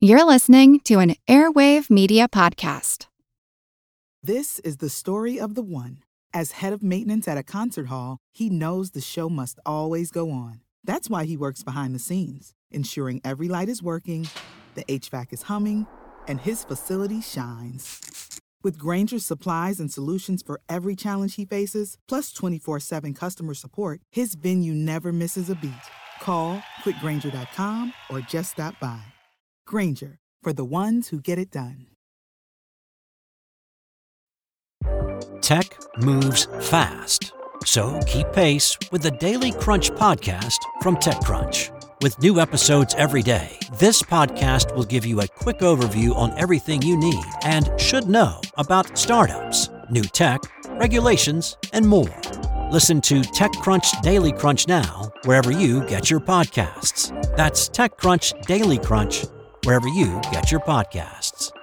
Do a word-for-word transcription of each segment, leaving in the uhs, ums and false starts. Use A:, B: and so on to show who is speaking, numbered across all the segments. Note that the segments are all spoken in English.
A: You're listening to an Airwave Media Podcast.
B: This is the story of the one. As head of maintenance at a concert hall, he knows the show must always go on. That's why he works behind the scenes, ensuring every light is working, the H V A C is humming, and his facility shines. With Grainger's supplies and solutions for every challenge he faces, plus twenty-four seven customer support, his venue never misses a beat. Call quick grainger dot com or just stop by. Grainger, for the ones who get it done.
C: Tech moves fast, so keep pace with the Daily Crunch podcast from TechCrunch. With new episodes every day, this podcast will give you a quick overview on everything you need and should know about startups, new tech, regulations, and more. Listen to TechCrunch Daily Crunch now, wherever you get your podcasts. That's TechCrunch Daily Crunch, wherever you get your podcasts.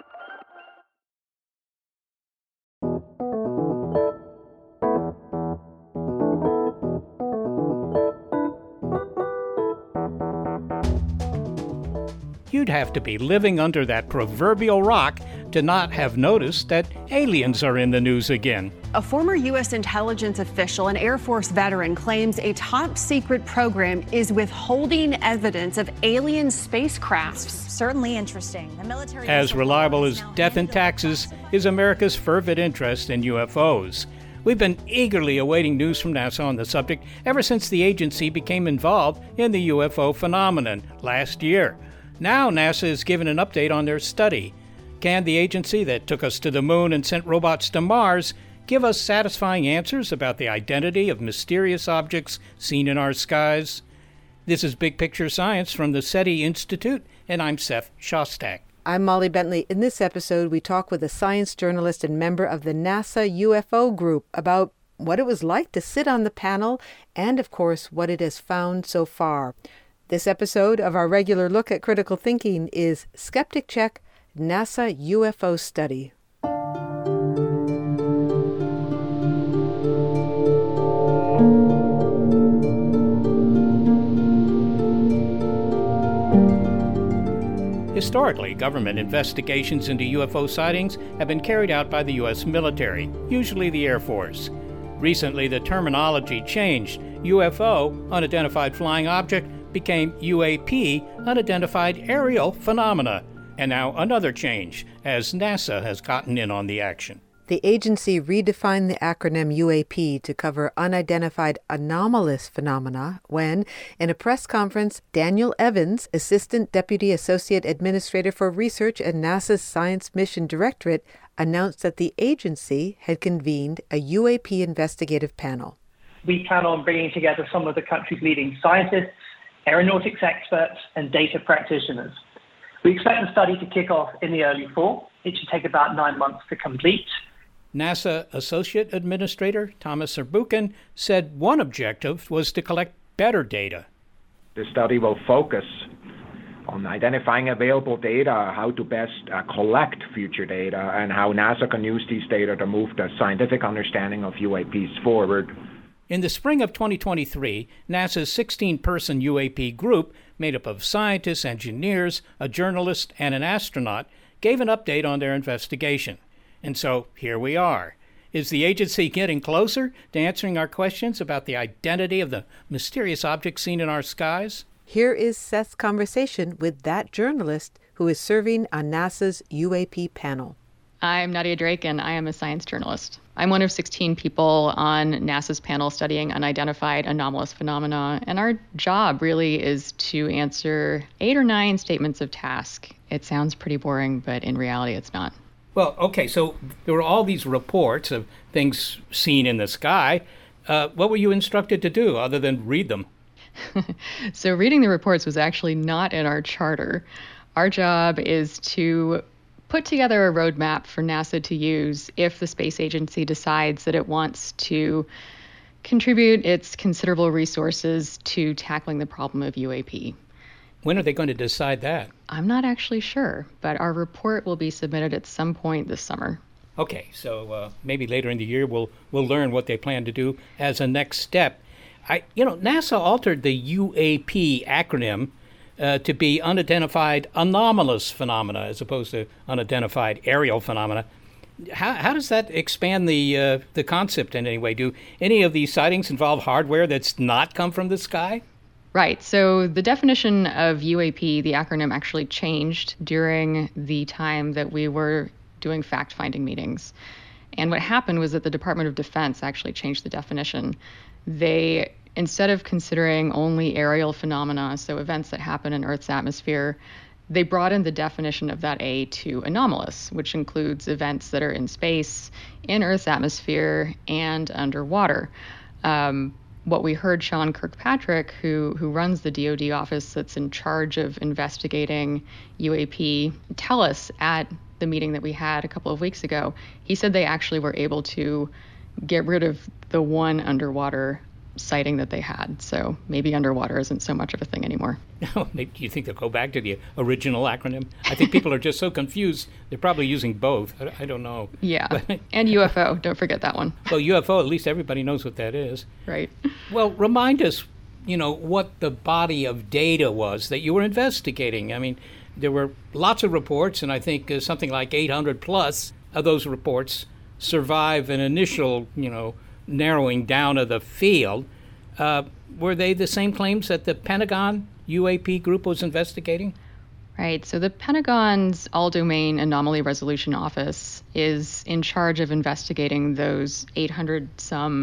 D: You'd have to be living under that proverbial rock to not have noticed that aliens are in the news again.
E: A former U S intelligence official, an Air Force veteran, claims a top-secret program is withholding evidence of alien spacecrafts.
F: Certainly interesting. The military
D: As reliable as death and taxes is America's fervent interest in U F Os. We've been eagerly awaiting news from NASA on the subject ever since the agency became involved in the U F O phenomenon last year. Now NASA has given an update on their study. Can the agency that took us to the moon and sent robots to Mars give us satisfying answers about the identity of mysterious objects seen in our skies? This is Big Picture Science from the SETI Institute, and I'm Seth Shostak.
G: I'm Molly Bentley. In this episode, we talk with a science journalist and member of the NASA U F O group about what it was like to sit on the panel and, of course, what it has found so far. This episode of our regular look at critical thinking is Skeptic Check, NASA U F O Study.
D: Historically, government investigations into U F O sightings have been carried out by the U S military, usually the Air Force. Recently, the terminology changed. U F O, unidentified flying object, became U A P, unidentified aerial phenomena. And now another change, as NASA has gotten in on the action.
G: The agency redefined the acronym U A P to cover unidentified anomalous phenomena when, in a press conference, Daniel Evans, Assistant Deputy Associate Administrator for Research at NASA's Science Mission Directorate, announced that the agency had convened a U A P investigative panel.
H: We plan on bringing together some of the country's leading scientists, aeronautics experts, and data practitioners. We expect the study to kick off in the early fall. It should take about nine months to complete.
D: NASA Associate Administrator Thomas Zurbuchen said one objective was to collect better data.
I: The study will focus on identifying available data, how to best uh, collect future data, and how NASA can use these data to move the scientific understanding of U A Ps forward.
D: In the spring of twenty twenty-three, NASA's sixteen-person U A P group, made up of scientists, engineers, a journalist, and an astronaut, gave an update on their investigation. And so here we are. Is the agency getting closer to answering our questions about the identity of the mysterious objects seen in our skies?
G: Here is Seth's conversation with that journalist who is serving on NASA's U A P panel.
J: I'm Nadia Drake, and I am a science journalist. I'm one of sixteen people on NASA's panel studying unidentified anomalous phenomena, and our job really is to answer eight or nine statements of task. It sounds pretty boring, but in reality, it's not.
D: Well, okay, so there were all these reports of things seen in the sky. Uh, what were you instructed to do other than read them?
J: So reading the reports was actually not in our charter. Our job is to put together a roadmap for NASA to use if the space agency decides that it wants to contribute its considerable resources to tackling the problem of U A P.
D: When are they going to decide that?
J: I'm not actually sure, but our report will be submitted at some point this summer.
D: Okay, so uh, maybe later in the year we'll we'll learn what they plan to do as a next step. I, you know, NASA altered the U A P acronym uh, to be unidentified anomalous phenomena as opposed to unidentified aerial phenomena. How, how does that expand the uh, the concept in any way? Do any of these sightings involve hardware that's not come from the sky?
J: Right. So the definition of U A P, the acronym, actually changed during the time that we were doing fact-finding meetings. And what happened was that the Department of Defense actually changed the definition. They, instead of considering only aerial phenomena, so events that happen in Earth's atmosphere, they broadened the definition of that A to anomalous, which includes events that are in space, in Earth's atmosphere, and underwater. Um, what we heard Sean Kirkpatrick, who who runs the D O D office that's in charge of investigating U A P, tell us at the meeting that we had a couple of weeks ago, he said they actually were able to get rid of the one underwater sighting that they had. So maybe underwater isn't so much of a thing anymore.
D: Maybe, do you think they'll go back to the original acronym? I think people are just so confused. They're probably using both. I, I don't know.
J: Yeah. And U F O. Don't forget that one.
D: Well, U F O, at least everybody knows what that is.
J: Right.
D: Well, remind us, you know, what the body of data was that you were investigating. I mean, there were lots of reports, and I think uh, something like eight hundred plus of those reports survive an initial, you know, narrowing down of the field. Uh, were they the same claims that the Pentagon U A P group was investigating?
J: Right. So the Pentagon's All-Domain Anomaly Resolution Office is in charge of investigating those eight hundred some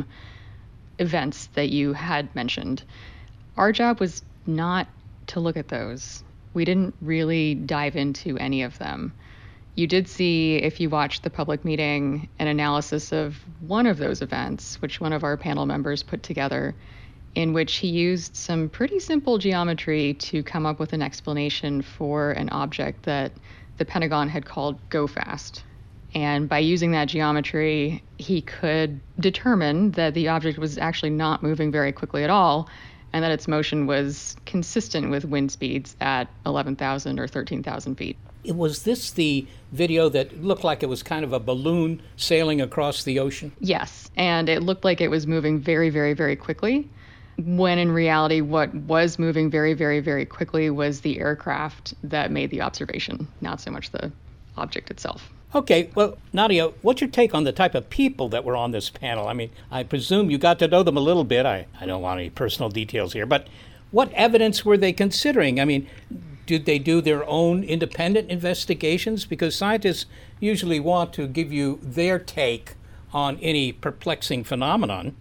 J: events that you had mentioned. Our job was not to look at those. We didn't really dive into any of them. You did see, if you watched the public meeting, an analysis of one of those events, which one of our panel members put together, in which he used some pretty simple geometry to come up with an explanation for an object that the Pentagon had called Go Fast. And by using that geometry, he could determine that the object was actually not moving very quickly at all, and that its motion was consistent with wind speeds at eleven thousand or thirteen thousand feet.
D: Was this the video that looked like it was kind of a balloon sailing across the ocean?
J: Yes, and it looked like it was moving very, very, very quickly, when in reality what was moving very, very, very quickly was the aircraft that made the observation, not so much the object itself.
D: Okay, well, Nadia, what's your take on the type of people that were on this panel? I mean, I presume you got to know them a little bit. I, I don't want any personal details here, but what evidence were they considering? I mean, did they do their own independent investigations? Because scientists usually want to give you their take on any perplexing phenomenon.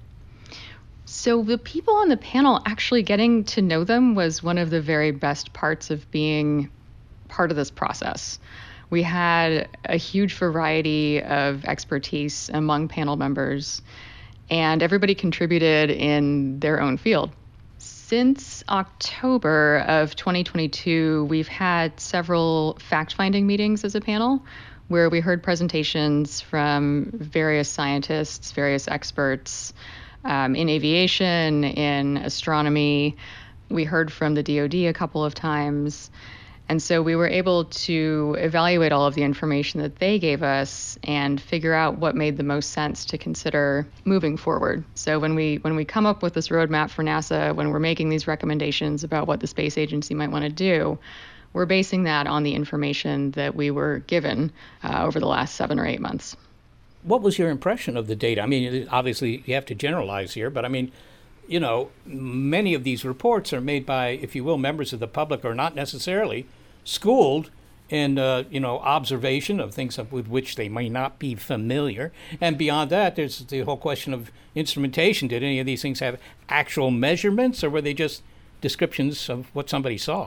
J: So the people on the panel, actually getting to know them was one of the very best parts of being part of this process. We had a huge variety of expertise among panel members, and everybody contributed in their own field. Since October of twenty twenty-two, we've had several fact-finding meetings as a panel where we heard presentations from various scientists, various experts um, in aviation, in astronomy. We heard from the D O D a couple of times. And so we were able to evaluate all of the information that they gave us and figure out what made the most sense to consider moving forward. So when we when we come up with this roadmap for NASA, when we're making these recommendations about what the space agency might want to do, we're basing that on the information that we were given uh, over the last seven or eight months.
D: What was your impression of the data? I mean, obviously you have to generalize here, but I mean, you know, many of these reports are made by, if you will, members of the public, or not necessarily schooled in, uh, you know, observation of things with which they may not be familiar. And beyond that, there's the whole question of instrumentation. Did any of these things have actual measurements, or were they just descriptions of what somebody saw?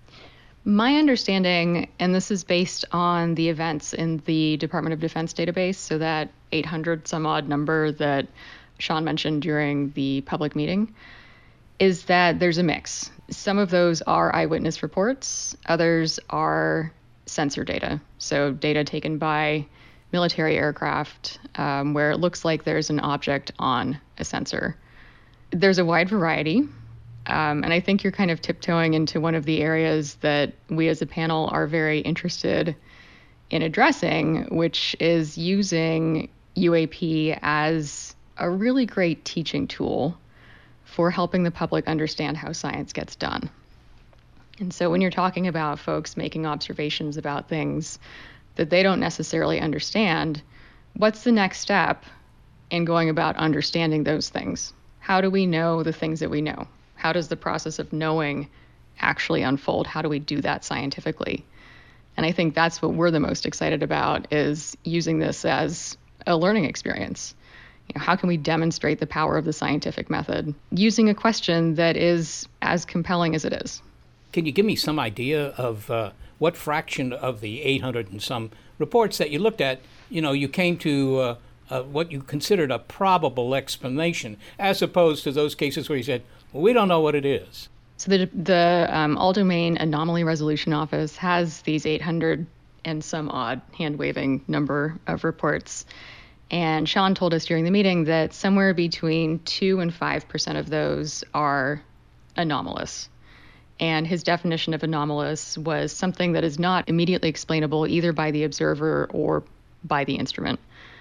J: My understanding, and this is based on the events in the Department of Defense database, so that eight hundred some odd number that Sean mentioned during the public meeting, is that there's a mix. Some of those are eyewitness reports, others are sensor data. So data taken by military aircraft um, where it looks like there's an object on a sensor. There's a wide variety. Um, and I think you're kind of tiptoeing into one of the areas that we as a panel are very interested in addressing, which is using U A P as a really great teaching tool for helping the public understand how science gets done. And so when you're talking about folks making observations about things that they don't necessarily understand, what's the next step in going about understanding those things? How do we know the things that we know? How does the process of knowing actually unfold? How do we do that scientifically? And I think that's what we're the most excited about, is using this as a learning experience. You know, how can we demonstrate the power of the scientific method using a question that is as compelling as it is?
D: Can you give me some idea of uh, what fraction of the eight hundred and some reports that you looked at, you know, you came to uh, uh, what you considered a probable explanation, as opposed to those cases where you said, well, we don't know what it is?
J: So the, the um, All-Domain Anomaly Resolution Office has these eight hundred and some odd hand-waving number of reports. And Sean told us during the meeting that somewhere between two and five percent of those are anomalous. And his definition of anomalous was something that is not immediately explainable either by the observer or by the instrument.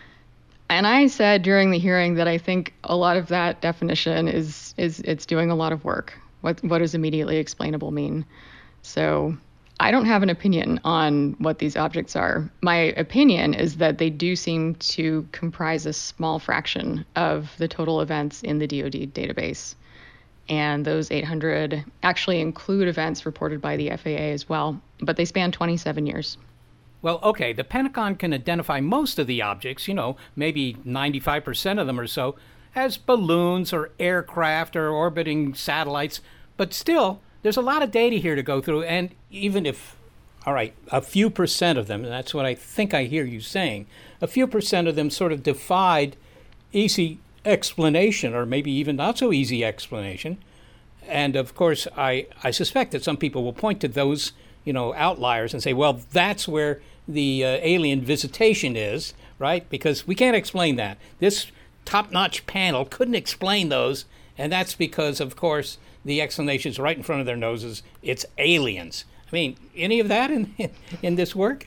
J: And I said during the hearing that I think a lot of that definition is is it's doing a lot of work. What what does immediately explainable mean? So I don't have an opinion on what these objects are. My opinion is that they do seem to comprise a small fraction of the total events in the D O D database. And those eight hundred actually include events reported by the F A A as well, but they span twenty-seven years.
D: Well, okay, the Pentagon can identify most of the objects, you know, maybe ninety-five percent of them or so, as balloons or aircraft or orbiting satellites. But still, there's a lot of data here to go through. And even if, all right, a few percent of them, and that's what I think I hear you saying, a few percent of them sort of defied easy explanation, or maybe even not so easy explanation. And of course, I, I suspect that some people will point to those, you know, outliers and say, well, that's where the uh, alien visitation is, right? Because we can't explain that. This top-notch panel couldn't explain those, and that's because, of course, the explanation is right in front of their noses. It's aliens. I mean, any of that in in this work?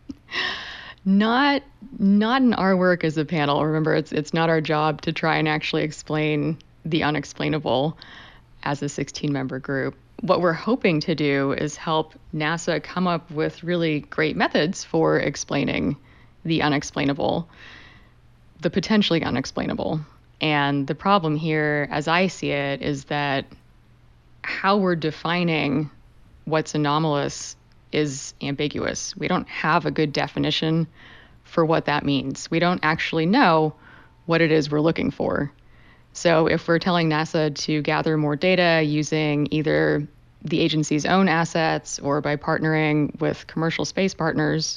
J: Not not in our work as a panel. Remember, it's it's not our job to try and actually explain the unexplainable as a sixteen-member group. What we're hoping to do is help NASA come up with really great methods for explaining the unexplainable, the potentially unexplainable. And the problem here, as I see it, is that how we're defining what's anomalous is ambiguous. We don't have a good definition for what that means. We don't actually know what it is we're looking for. So if we're telling NASA to gather more data using either the agency's own assets or by partnering with commercial space partners,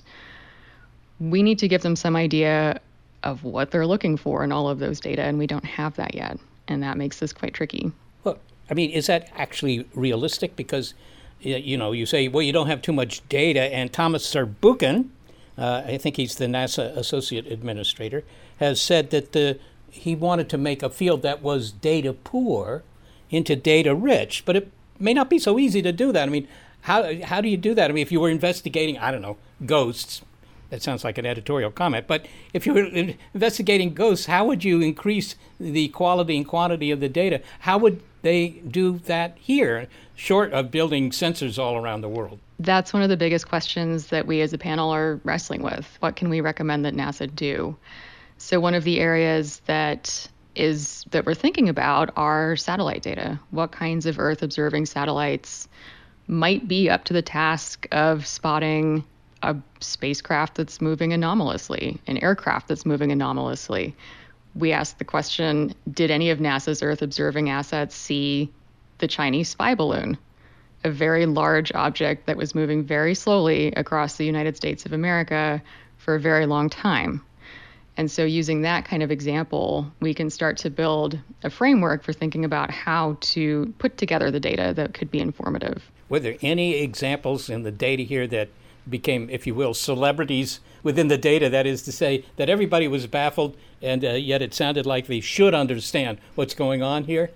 J: we need to give them some idea of what they're looking for in all of those data, and we don't have that yet. And that makes this quite tricky.
D: Well, I mean, is that actually realistic? Because, you know, you say, well, you don't have too much data, and Thomas Zurbuchen, uh, I think he's the NASA Associate Administrator, has said that the, he wanted to make a field that was data poor into data rich, but it may not be so easy to do that. I mean, how how do you do that? I mean, if you were investigating, I don't know, ghosts, that sounds like an editorial comment, but if you were investigating ghosts, how would you increase the quality and quantity of the data? How would they do that here, short of building sensors all around the world?
J: That's one of the biggest questions that we as a panel are wrestling with. What can we recommend that NASA do? So one of the areas that is that we're thinking about are satellite data. What kinds of Earth observing satellites might be up to the task of spotting a spacecraft that's moving anomalously, an aircraft that's moving anomalously? We asked the question, did any of NASA's Earth observing assets see the Chinese spy balloon, a very large object that was moving very slowly across the United States of America for a very long time? And so using that kind of example, we can start to build a framework for thinking about how to put together the data that could be informative.
D: Were there any examples in the data here that became, if you will, celebrities within the data? That is to say, that everybody was baffled, and uh, yet it sounded like they should understand what's going on here?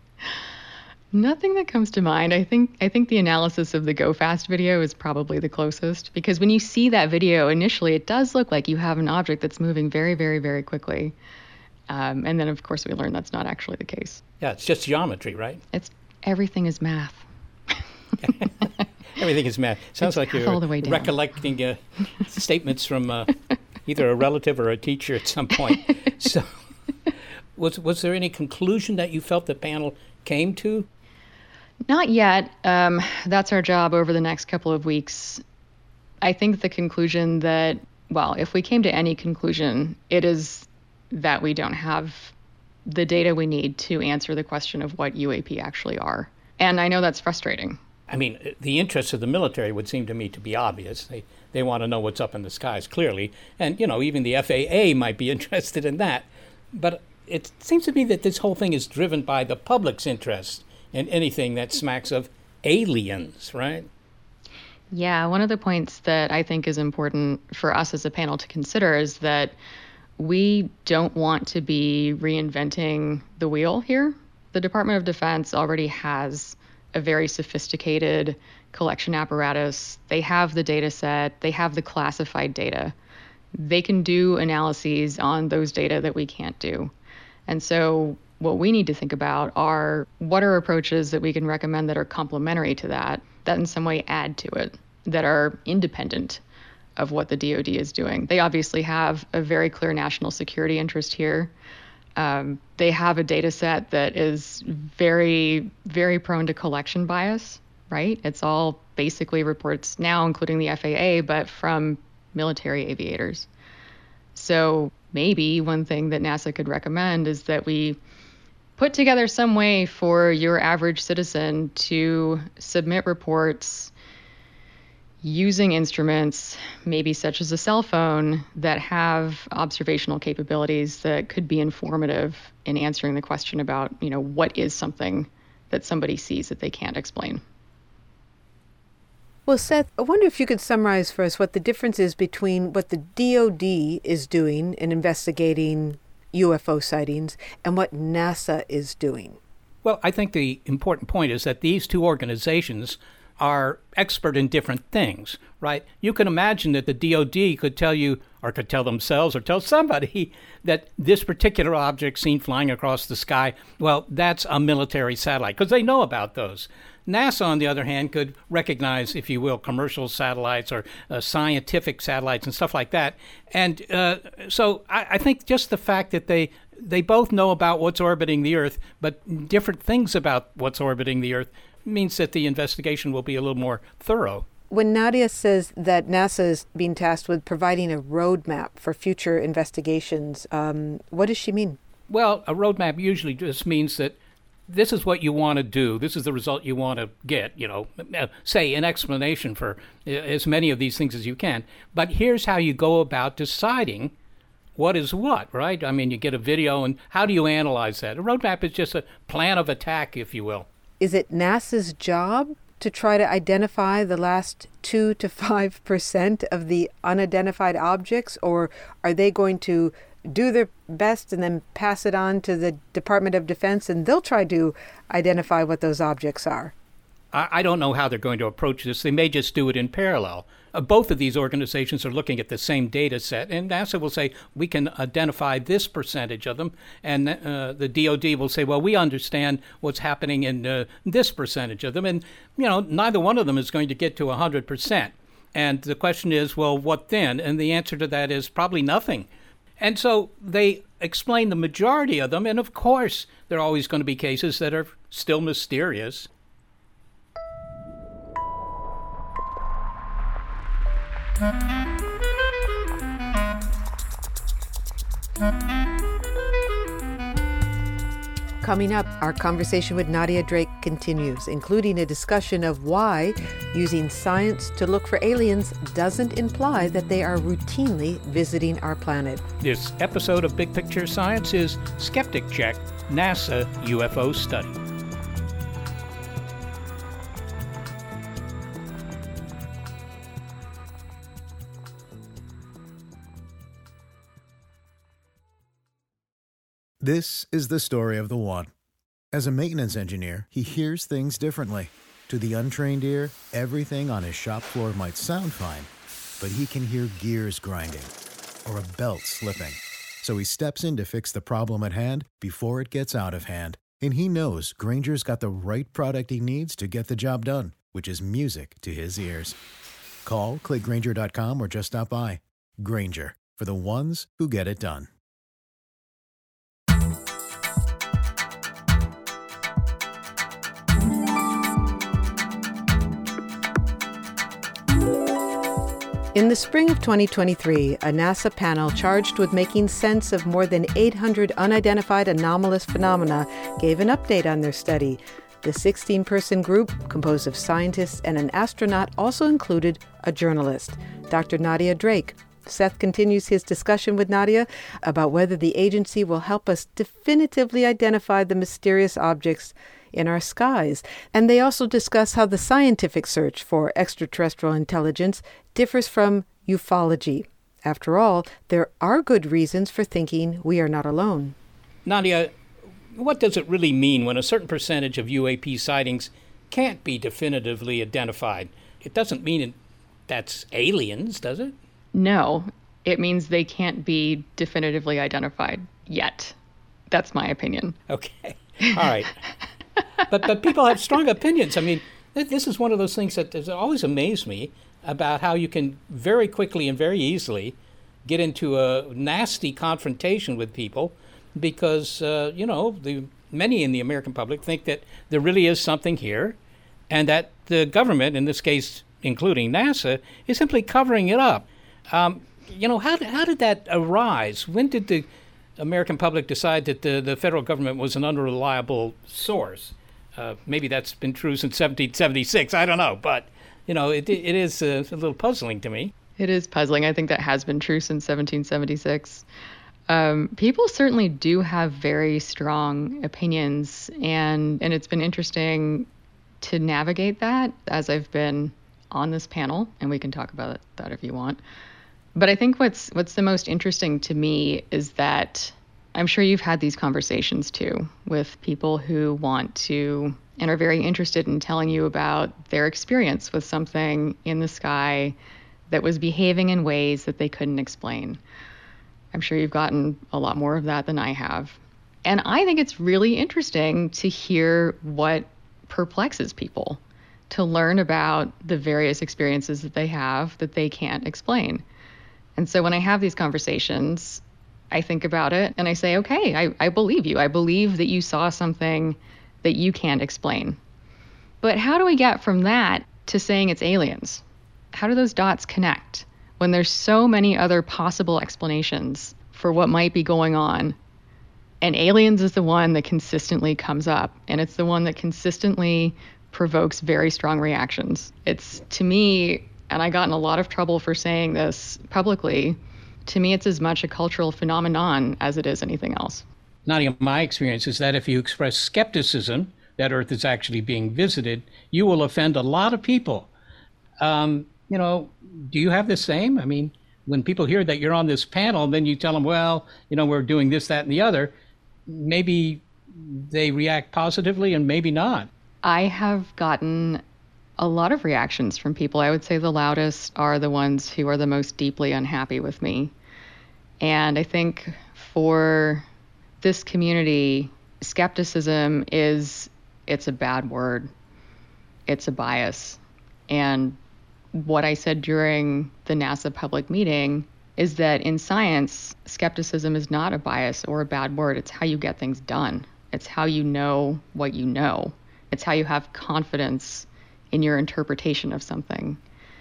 J: Nothing that comes to mind. I think I think the analysis of the Go Fast video is probably the closest, because when you see that video initially, it does look like you have an object that's moving very, very, very quickly. Um, and then, of course, we learn that's not actually the case.
D: Yeah, it's just geometry, right?
J: It's everything is math.
D: Everything is math. Sounds
J: It's
D: like you're
J: all the way down.
D: recollecting uh, statements from uh, either a relative or a teacher at some point. So, was was there any conclusion that you felt the panel came to?
J: Not yet. Um, that's our job over the next couple of weeks. I think the conclusion that, well, if we came to any conclusion, it is that we don't have the data we need to answer the question of what U A P actually are. And I know that's frustrating.
D: I mean, the interests of the military would seem to me to be obvious. They they want to know what's up in the skies, clearly. And, you know, even the F A A might be interested in that. But it seems to me that this whole thing is driven by the public's interest in anything that smacks of aliens, right?
J: Yeah, one of the points that I think is important for us as a panel to consider is that we don't want to be reinventing the wheel here. The Department of Defense already has a very sophisticated collection apparatus. They have the data set, they have the classified data. They can do analyses on those data that we can't do. And so what we need to think about are what are approaches that we can recommend that are complementary to that, that in some way add to it, that are independent of what the D O D is doing. They obviously have a very clear national security interest here. Um, they have a data set that is very, very prone to collection bias, right? It's all basically reports now, including the F A A, but from military aviators. So maybe one thing that NASA could recommend is that we put together some way for your average citizen to submit reports using instruments, maybe such as a cell phone, that have observational capabilities that could be informative in answering the question about, you know, what is something that somebody sees that they can't explain.
G: Well, Seth, I wonder if you could summarize for us what the difference is between what the D O D is doing in investigating U F O sightings and what NASA is doing.
D: Well, I think the important point is that these two organizations are expert in different things, right? You can imagine that the D O D could tell you, or could tell themselves, or tell somebody that this particular object seen flying across the sky, well, that's a military satellite, because they know about those. NASA, on the other hand, could recognize, if you will, commercial satellites or uh, scientific satellites and stuff like that. And uh, so I, I think just the fact that they they both know about what's orbiting the Earth, but different things about what's orbiting the Earth, means that the investigation will be a little more thorough.
G: When Nadia says that NASA is being tasked with providing a roadmap for future investigations, um, what does she mean?
D: Well, a roadmap usually just means that this is what you want to do. This is the result you want to get, you know, say an explanation for as many of these things as you can. But here's how you go about deciding what is what, right? I mean, you get a video, and how do you analyze that? A roadmap is just a plan of attack, if you will.
G: Is it NASA's job to try to identify the last two to five percent of the unidentified objects, or are they going to do their best and then pass it on to the Department of Defense and they'll try to identify what those objects are?
D: I, I don't know how they're going to approach this. They may just do it in parallel. Uh, both of these organizations are looking at the same data set, and NASA will say, we can identify this percentage of them, and uh, the D O D will say, well, we understand what's happening in uh, this percentage of them, and, you know, neither one of them is going to get to one hundred percent. And the question is, well, what then? And the answer to that is probably nothing. And so they explain the majority of them, and of course, there are always going to be cases that are still mysterious.
G: Coming up, our conversation with Nadia Drake continues, including a discussion of why using science to look for aliens doesn't imply that they are routinely visiting our planet.
D: This episode of Big Picture Science is Skeptic Check, NASA U F O Study.
K: This is the story of the one. As a maintenance engineer, he hears things differently. To the untrained ear, everything on his shop floor might sound fine, but he can hear gears grinding or a belt slipping. So he steps in to fix the problem at hand before it gets out of hand. And he knows Grainger's got the right product he needs to get the job done, which is music to his ears. Call, click Grainger dot com, or just stop by. Grainger, for the ones who get it done.
G: In the spring of twenty twenty-three, a NASA panel charged with making sense of more than eight hundred unidentified anomalous phenomena gave an update on their study. The sixteen-person group, composed of scientists and an astronaut, also included a journalist, Doctor Nadia Drake. Seth continues his discussion with Nadia about whether the agency will help us definitively identify the mysterious objects in our skies. And they also discuss how the scientific search for extraterrestrial intelligence differs from ufology. After all, there are good reasons for thinking we are not alone.
D: Nadia, what does it really mean when a certain percentage of U A P sightings can't be definitively identified? It doesn't mean that's aliens, does it?
J: No, it means they can't be definitively identified yet. That's my opinion.
D: Okay. All right. but but people have strong opinions. I mean, th- this is one of those things that has always amazed me about how you can very quickly and very easily get into a nasty confrontation with people because, uh, you know, the many in the American public think that there really is something here and that the government, in this case including NASA, is simply covering it up. Um, you know, how, how did that arise? When did the American public decide that the, the federal government was an unreliable source? Uh, maybe that's been true since seventeen seventy-six. I don't know. But, you know, it it is uh, a little puzzling to me.
J: It is puzzling. I think that has been true since seventeen seventy-six. Um, people certainly do have very strong opinions, and, and it's been interesting to navigate that as I've been on this panel, and we can talk about that if you want. But I think what's what's the most interesting to me is that I'm sure you've had these conversations too with people who want to and are very interested in telling you about their experience with something in the sky that was behaving in ways that they couldn't explain. I'm sure you've gotten a lot more of that than I have. And I think it's really interesting to hear what perplexes people, to learn about the various experiences that they have that they can't explain. And so when I have these conversations, I think about it and I say, okay, I, I believe you. I believe that you saw something that you can't explain. But how do we get from that to saying it's aliens? How do those dots connect when there's so many other possible explanations for what might be going on? And aliens is the one that consistently comes up, and it's the one that consistently provokes very strong reactions. It's, to me, and I got in a lot of trouble for saying this publicly, to me it's as much a cultural phenomenon as it is anything else.
D: Nadia, my experience is that if you express skepticism that Earth is actually being visited, you will offend a lot of people. Um, you know, do you have the same? I mean, when people hear that you're on this panel, then you tell them, well, you know, we're doing this, that, and the other. Maybe they react positively and maybe not.
J: I have gotten a lot of reactions from people. I would say the loudest are the ones who are the most deeply unhappy with me. And I think for this community, skepticism is, it's a bad word. It's a bias. And what I said during the NASA public meeting is that in science, skepticism is not a bias or a bad word. It's how you get things done. It's how you know what you know. It's how you have confidence in your interpretation of something.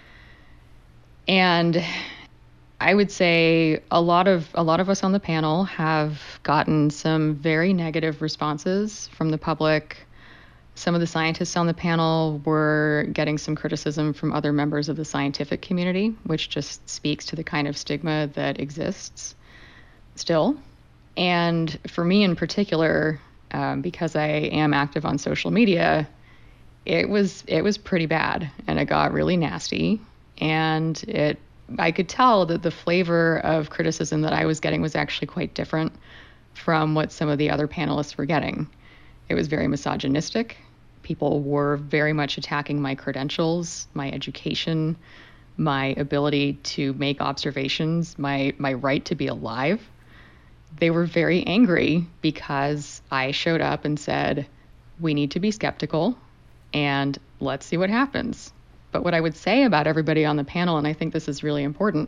J: And I would say a lot of a lot of us on the panel have gotten some very negative responses from the public. Some of the scientists on the panel were getting some criticism from other members of the scientific community, which just speaks to the kind of stigma that exists still. And for me in particular, um, because I am active on social media, it was it was pretty bad, and it got really nasty. And it I could tell that the flavor of criticism that I was getting was actually quite different from what some of the other panelists were getting. It was very misogynistic. People were very much attacking my credentials, my education, my ability to make observations, my my right to be alive. They were very angry because I showed up and said, we need to be skeptical, and let's see what happens. But what I would say about everybody on the panel, and I think this is really important,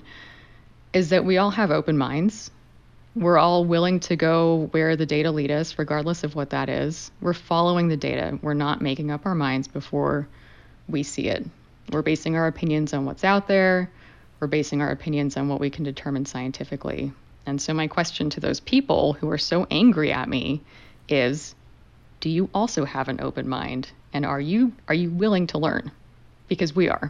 J: is that we all have open minds. We're all willing to go where the data lead us, regardless of what that is. We're following the data. We're not making up our minds before we see it. We're basing our opinions on what's out there. We're basing our opinions on what we can determine scientifically. And so my question to those people who are so angry at me is, do you also have an open mind? And are you are you willing to learn? Because we are.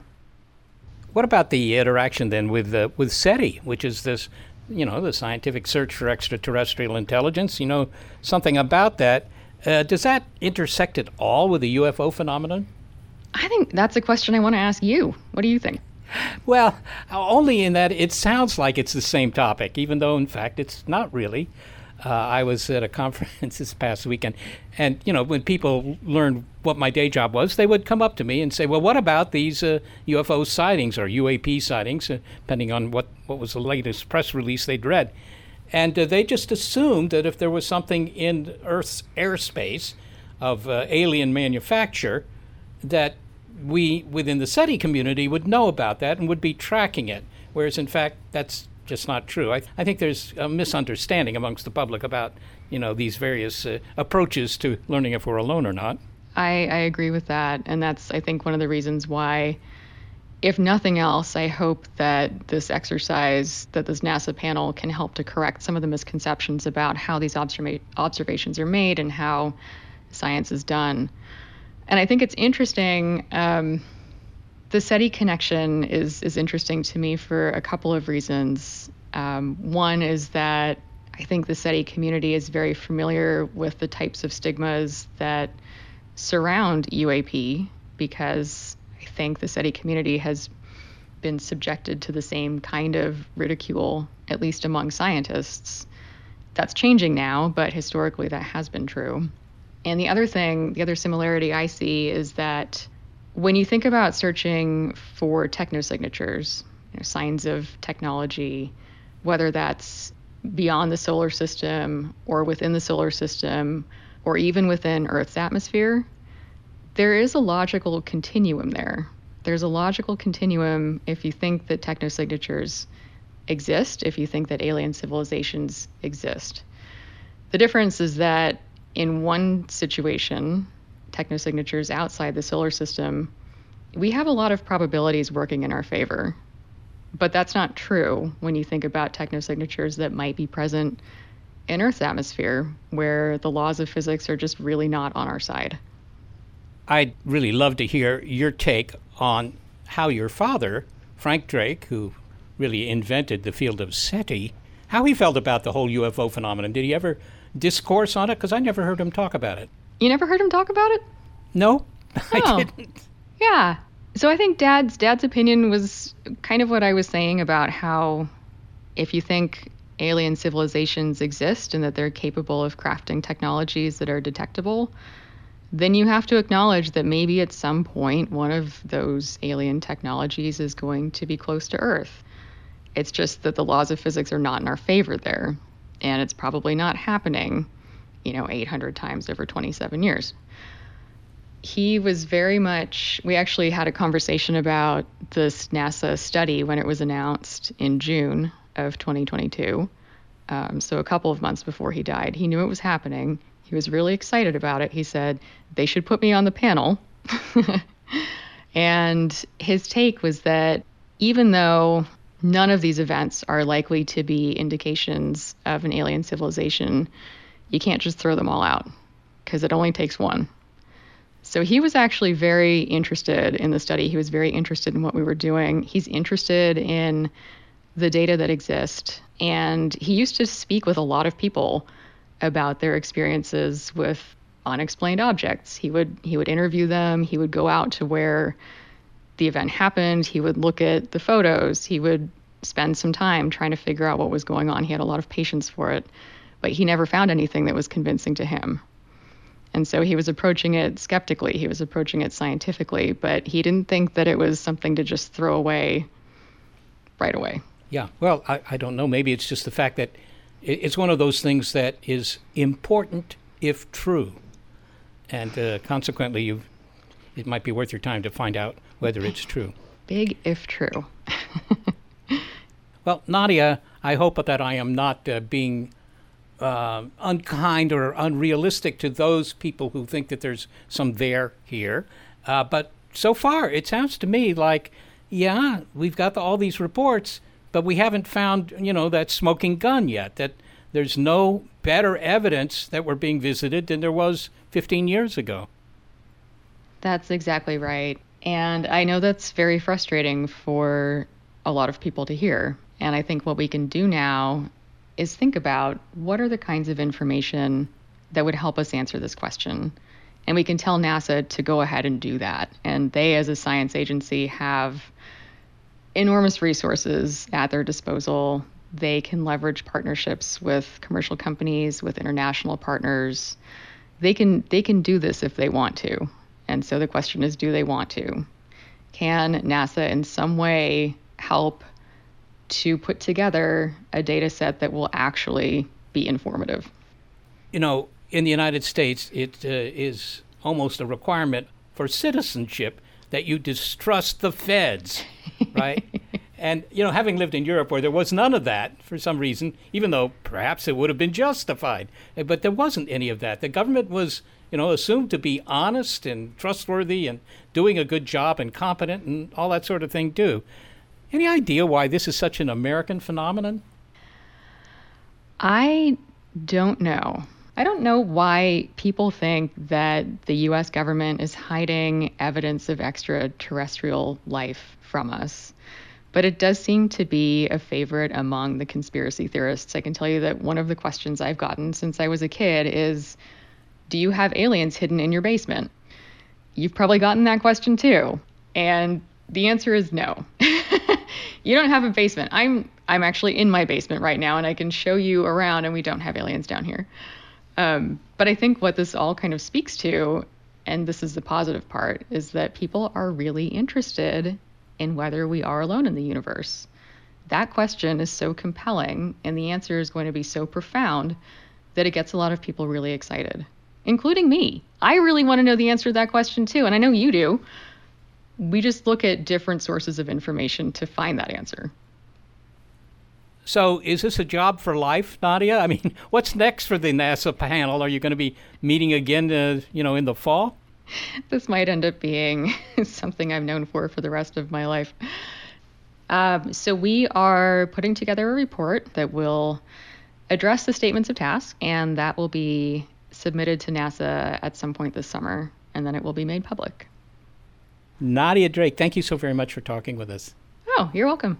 D: What about the interaction then with uh, with SETI, which is this, you know, the scientific search for extraterrestrial intelligence? You know something about that. Uh, does that intersect at all with the U F O phenomenon?
J: I think that's a question I want to ask you. What do you think?
D: Well, only in that it sounds like it's the same topic, even though, in fact, it's not really. Uh, I was at a conference this past weekend, and, you know, when people learned what my day job was, they would come up to me and say, well, what about these uh, U F O sightings or U A P sightings, uh, depending on what, what was the latest press release they'd read. And uh, they just assumed that if there was something in Earth's airspace of uh, alien manufacture, that we within the SETI community would know about that and would be tracking it, whereas in fact that's just not true. I, I think there's a misunderstanding amongst the public about, you know, these various uh, approaches to learning if we're alone or not.
J: I, I agree with that, and that's, I think, one of the reasons why, if nothing else, I hope that this exercise, that this NASA panel can help to correct some of the misconceptions about how these observa- observations are made and how science is done. And I think it's interesting, um, the SETI connection is is interesting to me for a couple of reasons. Um, one is that I think the SETI community is very familiar with the types of stigmas that surround U A P, because I think the SETI community has been subjected to the same kind of ridicule, at least among scientists. That's changing now, but historically that has been true. And the other thing, the other similarity I see is that when you think about searching for technosignatures, you know, signs of technology, whether that's beyond the solar system or within the solar system or even within Earth's atmosphere, there is a logical continuum there. There's a logical continuum if you think that technosignatures exist, if you think that alien civilizations exist. The difference is that in one situation, technosignatures outside the solar system, we have a lot of probabilities working in our favor. But that's not true when you think about technosignatures that might be present in Earth's atmosphere, where the laws of physics are just really not on our side.
D: I'd really love to hear your take on how your father, Frank Drake, who really invented the field of SETI, how he felt about the whole U F O phenomenon. Did he ever discourse on it? Because I never heard him talk about it.
J: You never heard him talk about it?
D: No,
J: oh.
D: I didn't.
J: Yeah. So I think Dad's Dad's opinion was kind of what I was saying about how if you think alien civilizations exist and that they're capable of crafting technologies that are detectable, then you have to acknowledge that maybe at some point one of those alien technologies is going to be close to Earth. It's just that the laws of physics are not in our favor there, and it's probably not happening, you know, eight hundred times over twenty-seven years. He was very much, we actually had a conversation about this NASA study when it was announced in June of twenty twenty-two. Um, so a couple of months before he died. He knew it was happening. He was really excited about it. He said, they should put me on the panel. And his take was that even though none of these events are likely to be indications of an alien civilization, you can't just throw them all out, because it only takes one. So he was actually very interested in the study. He was very interested in what we were doing. He's interested in the data that exists. And he used to speak with a lot of people about their experiences with unexplained objects. He would he would interview them. He would go out to where the event happened. He would look at the photos. He would spend some time trying to figure out what was going on. He had a lot of patience for it, but he never found anything that was convincing to him. And so he was approaching it skeptically. He was approaching it scientifically, but he didn't think that it was something to just throw away right away.
D: Yeah, well, I, I don't know. Maybe it's just the fact that it's one of those things that is important if true. And uh, consequently, you it might be worth your time to find out whether it's true.
J: Big if true.
D: Well, Nadia, I hope that I am not uh, being uh, unkind or unrealistic to those people who think that there's some there here. Uh, but so far, it sounds to me like, yeah, we've got the, all these reports, but we haven't found, you know, that smoking gun yet, that there's no better evidence that we're being visited than there was fifteen years ago.
J: That's exactly right. And I know that's very frustrating for a lot of people to hear. And I think what we can do now is think about what are the kinds of information that would help us answer this question. And we can tell NASA to go ahead and do that. And they, as a science agency, have enormous resources at their disposal. They can leverage partnerships with commercial companies, with international partners. They can they can do this if they want to. And so the question is, do they want to? Can NASA in some way help to put together a data set that will actually be informative?
D: You know, in the United States, it uh, is almost a requirement for citizenship that you distrust the feds, right? And, you know, having lived in Europe where there was none of that for some reason, even though perhaps it would have been justified, but there wasn't any of that. The government was, you know, assumed to be honest and trustworthy and doing a good job and competent and all that sort of thing too. Any idea why this is such an American phenomenon?
J: I don't know. I don't know why people think that the U S government is hiding evidence of extraterrestrial life from us. But it does seem to be a favorite among the conspiracy theorists. I can tell you that one of the questions I've gotten since I was a kid is, do you have aliens hidden in your basement? You've probably gotten that question too. And the answer is no. You don't have a basement. I'm I'm actually in my basement right now, and I can show you around, and we don't have aliens down here. Um, but I think what this all kind of speaks to, and this is the positive part, is that people are really interested in whether we are alone in the universe. That question is so compelling, and the answer is going to be so profound that it gets a lot of people really excited, including me. I really want to know the answer to that question too, and I know you do. We just look at different sources of information to find that answer.
D: So is this a job for life, Nadia? I mean, what's next for the NASA panel? Are you going to be meeting again, uh, you know, in the fall?
J: This might end up being something I'm known for for the rest of my life. Um, so we are putting together a report that will address the statements of task, and that will be submitted to NASA at some point this summer, and then it will be made public.
D: Nadia Drake, thank you so very much for talking with us.
J: Oh, you're welcome.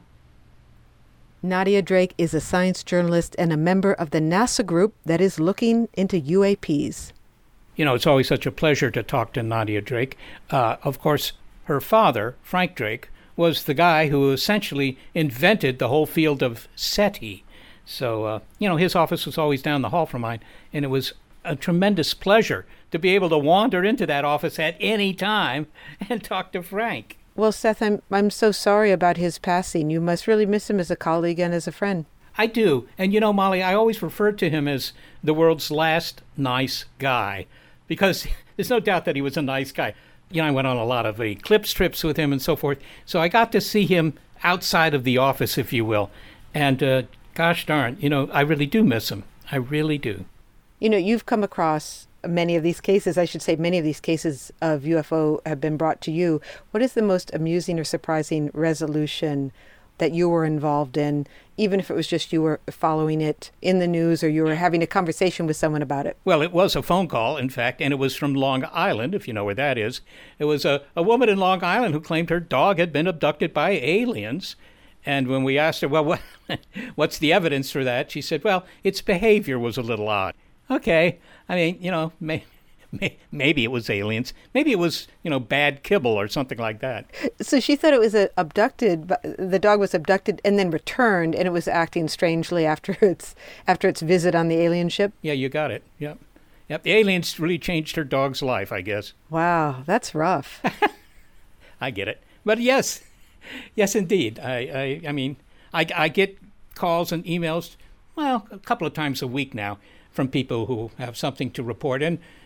G: Nadia Drake is a science journalist and a member of the NASA group that is looking into U A Ps.
D: You know, it's always such a pleasure to talk to Nadia Drake. Uh, of course, her father, Frank Drake, was the guy who essentially invented the whole field of SETI. So, uh, you know, his office was always down the hall from mine, and it was a tremendous pleasure to be able to wander into that office at any time and talk to Frank.
G: Well, Seth, I'm I'm so sorry about his passing. You must really miss him as a colleague and as a friend.
D: I do. And you know, Molly, I always refer to him as the world's last nice guy, because there's no doubt that he was a nice guy. You know, I went on a lot of eclipse trips with him and so forth, so I got to see him outside of the office, if you will. And uh, gosh darn, you know, I really do miss him. I really do.
G: You know, you've come across many of these cases. I should say many of these cases of U F O have been brought to you. What is the most amusing or surprising resolution that you were involved in, even if it was just you were following it in the news or you were having a conversation with someone about it?
D: Well, it was a phone call, in fact, and it was from Long Island, if you know where that is. It was a, a woman in Long Island who claimed her dog had been abducted by aliens. And when we asked her, well, what, what's the evidence for that? She said, well, its behavior was a little odd. Okay. I mean, you know, may, may, maybe it was aliens. Maybe it was, you know, bad kibble or something like that.
G: So she thought it was a abducted, the dog was abducted and then returned, and it was acting strangely after its after its visit on the alien ship?
D: Yeah, you got it. Yep. Yep. The aliens really changed her dog's life, I guess.
G: Wow, that's rough.
D: I get it. But yes, yes, indeed. I, I, I mean, I, I get calls and emails, well, a couple of times a week now, from people who have something to report. And,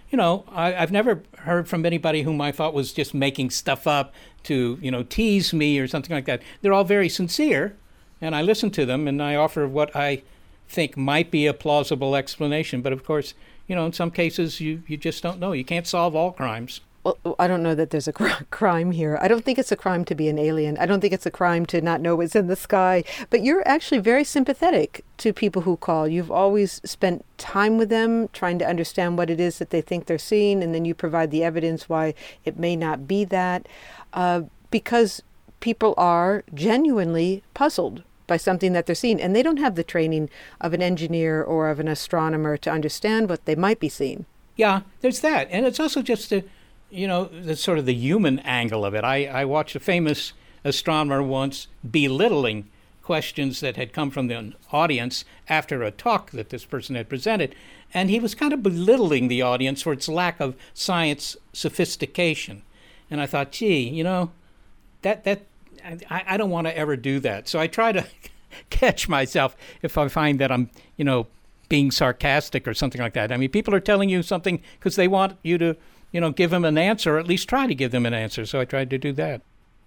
D: you know, I, I've never heard from anybody whom I thought was just making stuff up to, you know, tease me or something like that. They're all very sincere, and I listen to them, and I offer what I think might be a plausible explanation. But of course, you know, in some cases, you, you just don't know. You can't solve all crimes.
G: Well, I don't know that there's a cr- crime here. I don't think it's a crime to be an alien. I don't think it's a crime to not know what's in the sky. But you're actually very sympathetic to people who call. You've always spent time with them, trying to understand what it is that they think they're seeing, and then you provide the evidence why it may not be that. Uh, because people are genuinely puzzled by something that they're seeing, and they don't have the training of an engineer or of an astronomer to understand what they might be seeing.
D: Yeah, there's that. And it's also just a You know, the sort of the human angle of it. I, I watched a famous astronomer once belittling questions that had come from the audience after a talk that this person had presented. And he was kind of belittling the audience for its lack of science sophistication. And I thought, gee, you know, that, that I, I don't want to ever do that. So I try to catch myself if I find that I'm, you know, being sarcastic or something like that. I mean, people are telling you something because they want you to, you know, give them an answer, or at least try to give them an answer. So I tried to do that.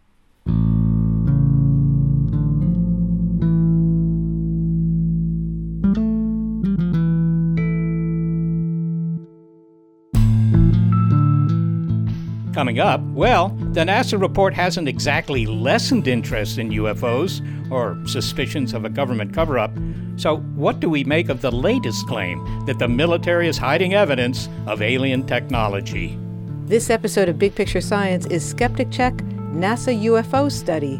D: Coming up, well, the NASA report hasn't exactly lessened interest in U F Os or suspicions of a government cover-up. So what do we make of the latest claim that the military is hiding evidence of alien technology?
G: This episode of Big Picture Science is Skeptic Check, NASA U F O Study.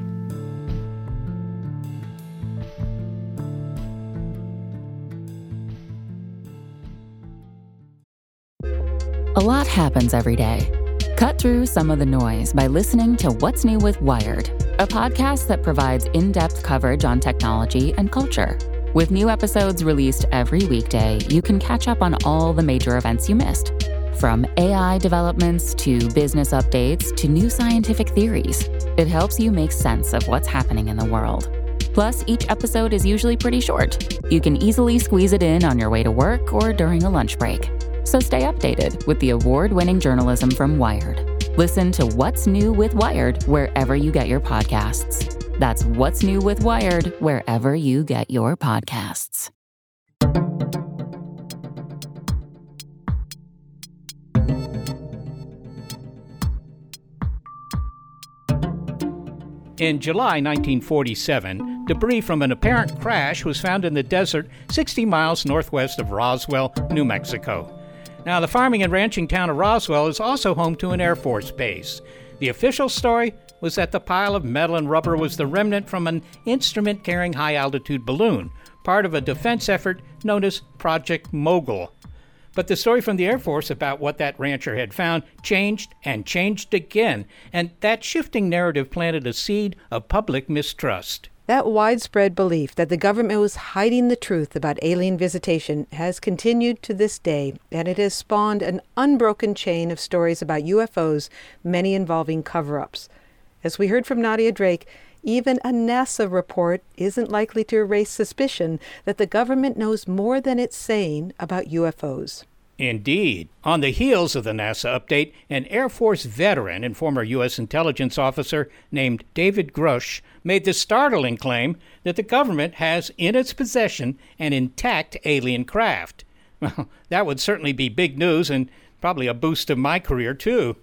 L: A lot happens every day. Cut through some of the noise by listening to What's New with Wired, a podcast that provides in-depth coverage on technology and culture. With new episodes released every weekday, you can catch up on all the major events you missed. From A I developments to business updates to new scientific theories, it helps you make sense of what's happening in the world. Plus, each episode is usually pretty short. You can easily squeeze it in on your way to work or during a lunch break. So stay updated with the award-winning journalism from Wired. Listen to What's New with Wired wherever you get your podcasts. That's What's New with Wired wherever you get your podcasts.
D: In July nineteen forty-seven, debris from an apparent crash was found in the desert sixty miles northwest of Roswell, New Mexico. Now, the farming and ranching town of Roswell is also home to an Air Force base. The official story was that the pile of metal and rubber was the remnant from an instrument-carrying high-altitude balloon, part of a defense effort known as Project Mogul. But the story from the Air Force about what that rancher had found changed and changed again, and that shifting narrative planted a seed of public mistrust.
G: That widespread belief that the government was hiding the truth about alien visitation has continued to this day, and it has spawned an unbroken chain of stories about U F Os, many involving cover-ups. As we heard from Nadia Drake, even a NASA report isn't likely to erase suspicion that the government knows more than it's saying about U F Os.
D: Indeed. On the heels of the NASA update, an Air Force veteran and former U S intelligence officer named David Grush made the startling claim that the government has in its possession an intact alien craft. Well, that would certainly be big news and probably a boost to my career, too.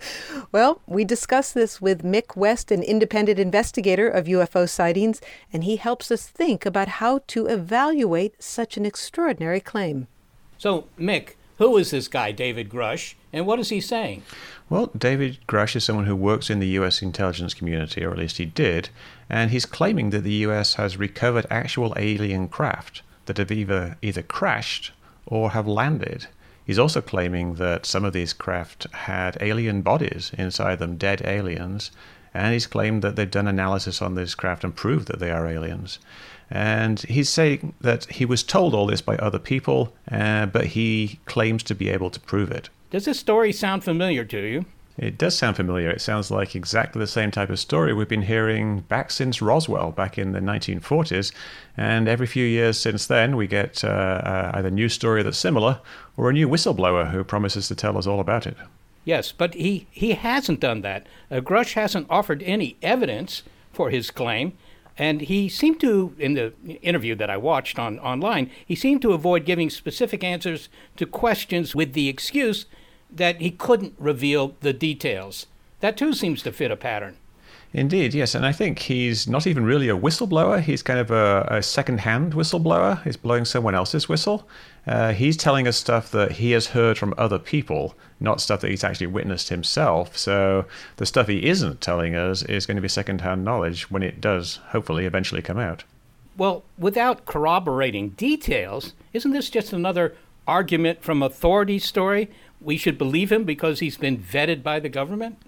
G: Well, we discussed this with Mick West, an independent investigator of U F O sightings, and he helps us think about how to evaluate such an extraordinary claim.
D: So, Mick, who is this guy, David Grush, and what is he saying?
M: Well, David Grush is someone who works in the U S intelligence community, or at least he did, and he's claiming that the U S has recovered actual alien craft that have either, either crashed or have landed. He's also claiming that some of these craft had alien bodies inside them, dead aliens, and he's claimed that they've done analysis on this craft and proved that they are aliens. And he's saying that he was told all this by other people, uh, but he claims to be able to prove it.
D: Does this story sound familiar to you?
M: It does sound familiar. It sounds like exactly the same type of story we've been hearing back since Roswell, back in the nineteen forties. And every few years since then, we get uh, uh, either a new story that's similar or a new whistleblower who promises to tell us all about it.
D: Yes, but he, he hasn't done that. Uh, Grush hasn't offered any evidence for his claim. And he seemed to, in the interview that I watched on online, he seemed to avoid giving specific answers to questions with the excuse that he couldn't reveal the details. That too seems to fit a pattern.
M: Indeed, yes. And I think he's not even really a whistleblower. He's kind of a, a second-hand whistleblower. He's blowing someone else's whistle. Uh, he's telling us stuff that he has heard from other people, not stuff that he's actually witnessed himself. So the stuff he isn't telling us is going to be second-hand knowledge when it does, hopefully, eventually come out.
D: Well, without corroborating details, isn't this just another argument from authority story? We should believe him because he's been vetted by the government?